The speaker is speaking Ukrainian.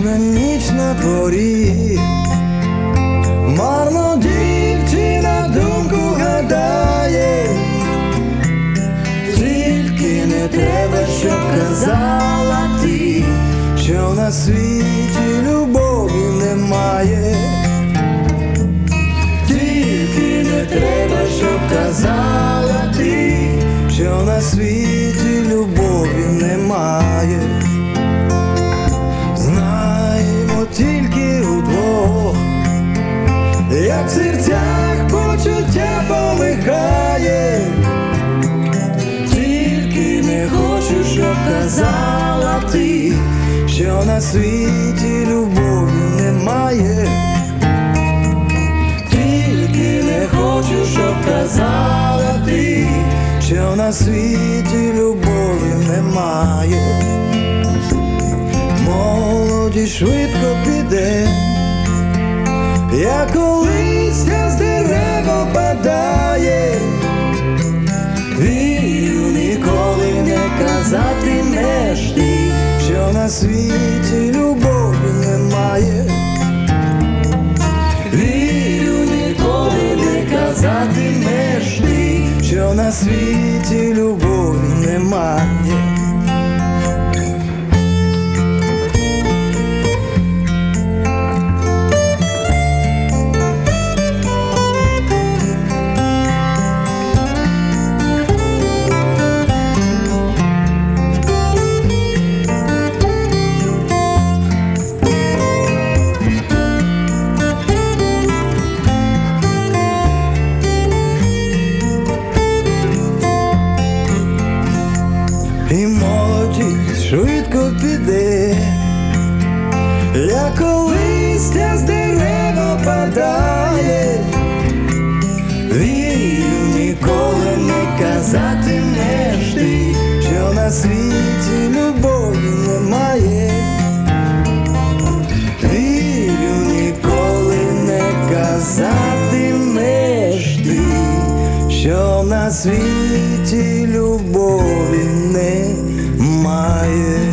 Пізна ніч на дворі, марно дівчина думку гадає, тільки не треба, щоб казала ти, що на світі любові немає. Тільки не треба, щоб казала ти, що на світі любові немає. Знаємо тільки удвох, як в серцях почуття полихає. Тільки не хочу, щоб казала ти, що на світі любові немає. Тільки не хочу, щоб казала ти, що на світі любові немає. Молодість швидко піде, як листя з дерева падає. Вірю, ніколи не казатимеш ти, що на світі любові немає. Вірю, ніколи не казатимеш ти, що на світі любові немає. І молодість швидко піде, як листя з дерева падає. Вірю, ніколи не казатимеш ти, що на світі любові немає. Вірю, ніколи не казатимеш ти, що на світі любові немає.